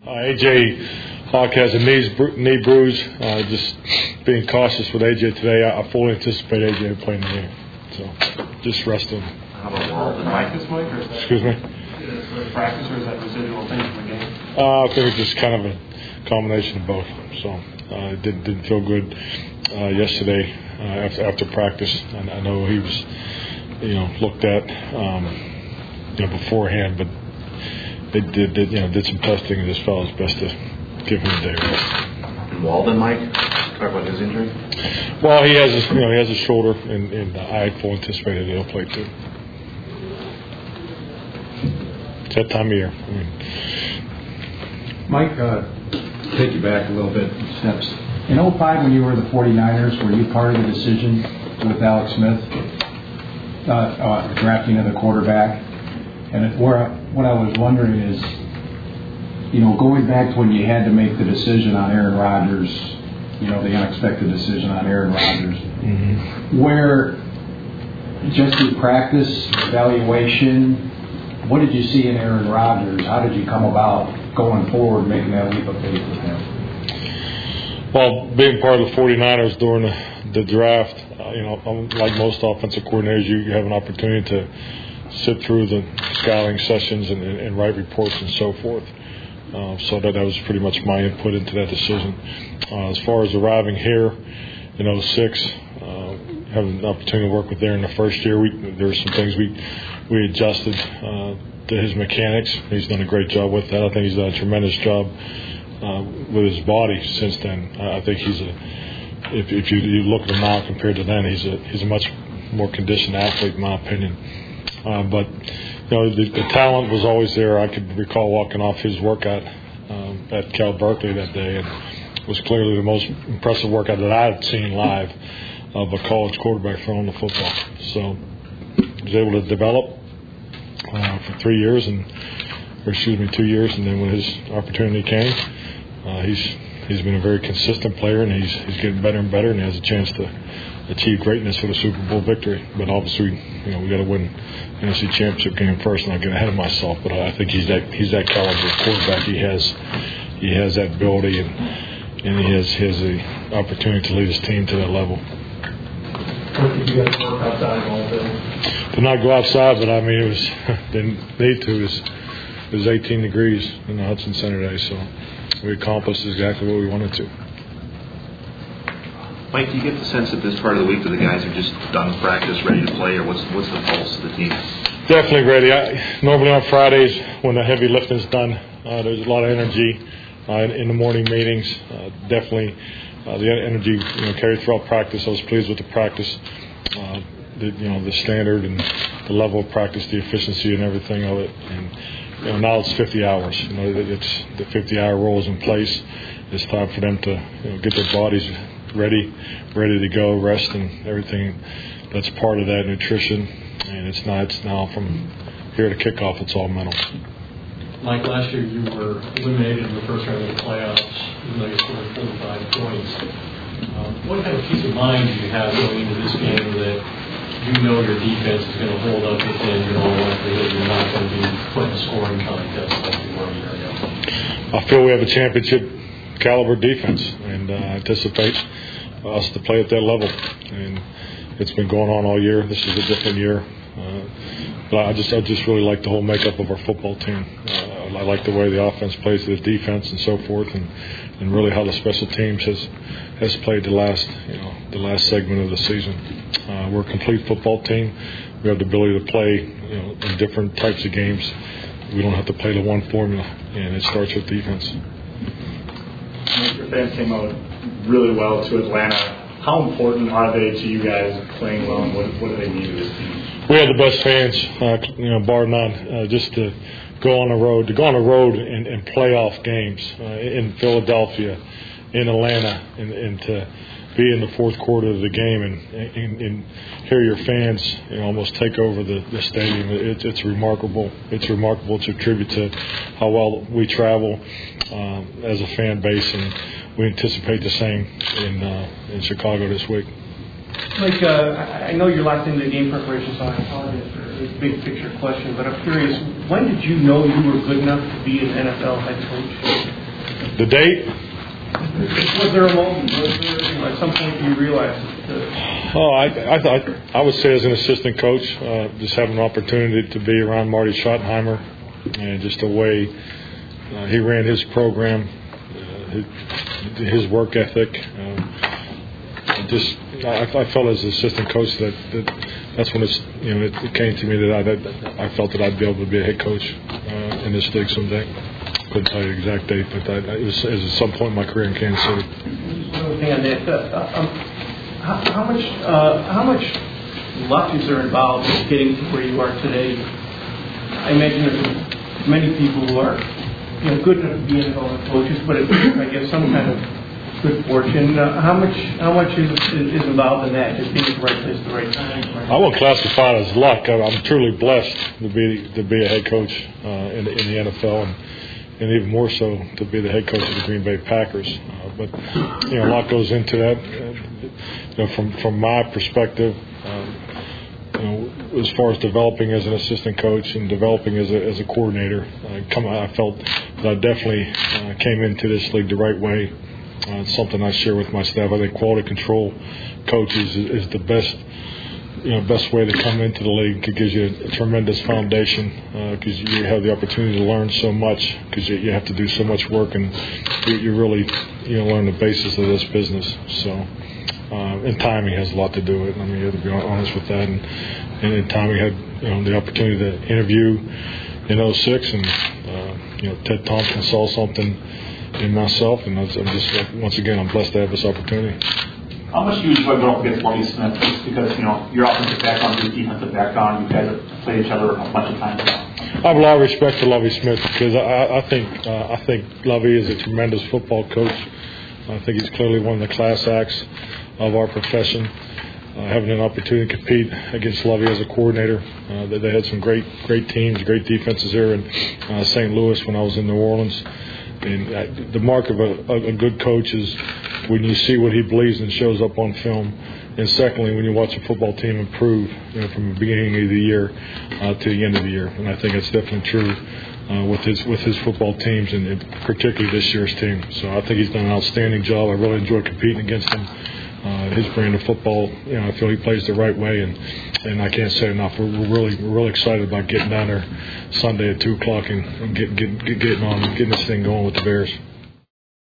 AJ Hawk has a knee bruise. Just being cautious with AJ today. I fully anticipate AJ playing the game. So just rest him. How about Walden? Practice, Mike? Or is that, excuse me? Is it practice or is that residual thing from the game? I think it's just kind of a combination of both. So it didn't feel good yesterday after practice. And I know he was, looked at, beforehand, but they did some testing and just felt it was best to give him a day rest. And Walden, Mike, talk about his injury. Well, he has his shoulder, and I fully anticipated he'll play too. It's that time of year. Mike, take you back a little bit steps. In 2005, when you were the 49ers, were you part of the decision with Alex Smith drafting of the quarterback? And what I was wondering is, going back to when you had to make the decision on Aaron Rodgers, the unexpected decision on Aaron Rodgers, where just through practice, evaluation, what did you see in Aaron Rodgers? How did you come about going forward, making that leap of faith with him? Well, being part of the 49ers during the draft, like most offensive coordinators, you have an opportunity to sit through the scouting sessions and write reports and so forth. So that was pretty much my input into that decision. As far as arriving here in 2006, having an opportunity to work with Aaron the first year, there were some things we adjusted to his mechanics. He's done a great job with that. I think he's done a tremendous job with his body since then. I think if you look at him now compared to then, he's a much more conditioned athlete, in my opinion. But the talent was always there. I could recall walking off his workout at Cal Berkeley that day, and it was clearly the most impressive workout that I had seen live of a college quarterback throwing the football. So he was able to develop for 2 years, and then when his opportunity came, he's been a very consistent player, and he's getting better and better, and he has a chance to achieve greatness with a Super Bowl victory. But obviously, we got to win the NFC Championship game first. And I get ahead of myself, but I think he's that caliber of quarterback. He has that ability, and he has the opportunity to lead his team to that level. What did you guys work outside all day? Did not go outside, but I mean, didn't need to. It was 18 degrees in the Hudson Center today, so we accomplished exactly what we wanted to. Mike, do you get the sense at this part of the week that the guys are just done with practice, ready to play, or what's the pulse of the team? Definitely ready. Normally on Fridays, when the heavy lifting's done, there's a lot of energy in the morning meetings. Definitely the energy carried throughout practice. I was pleased with the practice, the standard and the level of practice, the efficiency and everything of it. And now it's 50 hours. It's the 50-hour rule is in place. It's time for them to get their bodies ready to go, rest and everything that's part of that, nutrition. And it's now from here to kickoff, it's all mental. Mike, last year you were eliminated in the first round of the playoffs, even though you scored 45 points. What kind of peace of mind do you have going into this game that your defense is going to hold up within your own likelihood you're not going to be put in a scoring contest like you were a year ago? I feel we have a championship caliber defense, and I anticipate us to play at that level. And it's been going on all year. This is a different year, but I just really like the whole makeup of our football team. I like the way the offense plays the defense and so forth, and really how the special teams has played the last segment of the season. We're a complete football team. We have the ability to play in different types of games. We don't have to play the one formula, and it starts with defense. Your fans came out really well to Atlanta. How important are they to you guys playing well, and what do they mean to this team? We have the best fans, bar none. Just to go on the road and playoff games in Philadelphia, in Atlanta, and to be in the fourth quarter of the game and hear your fans almost take over the stadium. It's remarkable. It's remarkable. It's a tribute to how well we travel as a fan base, and we anticipate the same in Chicago this week. Mike, I know you're locked into game preparation, so I apologize for this big picture question, but I'm curious, when did you know you were good enough to be an NFL head coach? The date? Was there a moment? At some point you realized? Oh, I would say as an assistant coach, just having an opportunity to be around Marty Schottenheimer and just the way he ran his program, his work ethic. I felt as an assistant coach that's when it came to me that I felt that I'd be able to be a head coach in this league someday. Couldn't tell you the exact date, but it was at some point in my career in Kansas City. How much luck is there involved in getting to where you are today? I imagine there's many people who are good enough to be NFL coaches, but it's, I guess, some kind of good fortune. How much is involved in that? Just being at the right place at the right time. I won't classify it as luck. I'm truly blessed to be a head coach in the NFL, and even more so to be the head coach of the Green Bay Packers. But a lot goes into that. From my perspective, as far as developing as an assistant coach and developing as a coordinator, I felt that I definitely came into this league the right way. It's something I share with my staff. I think quality control coaches is the best way to come into the league. It gives you a tremendous foundation because you have the opportunity to learn so much because you have to do so much work and you really learn the basis of this business. So and timing has a lot to do with it. I mean, you have to be honest with that. And timing had the opportunity to interview in 2006, and Ted Thompson saw something in myself, and I'm just once again I'm blessed to have this opportunity. How much do you enjoy going up against Lovie Smith? Just because your offensive background, your defensive background, you guys have played each other a bunch of times now. I have a lot of respect for Lovie Smith because I think Lovie is a tremendous football coach. I think he's clearly one of the class acts of our profession. Having an opportunity to compete against Lovie as a coordinator, they had some great teams, great defenses there in St. Louis when I was in New Orleans. And the mark of a good coach is when you see what he believes and shows up on film. And secondly, when you watch a football team improve from the beginning of the year to the end of the year. And I think it's definitely true with his football teams and particularly this year's team. So I think he's done an outstanding job. I really enjoy competing against him. His brand of football, I feel he plays the right way, and I can't say enough. We're really excited about getting down there Sunday at 2:00 and getting on and getting this thing going with the Bears.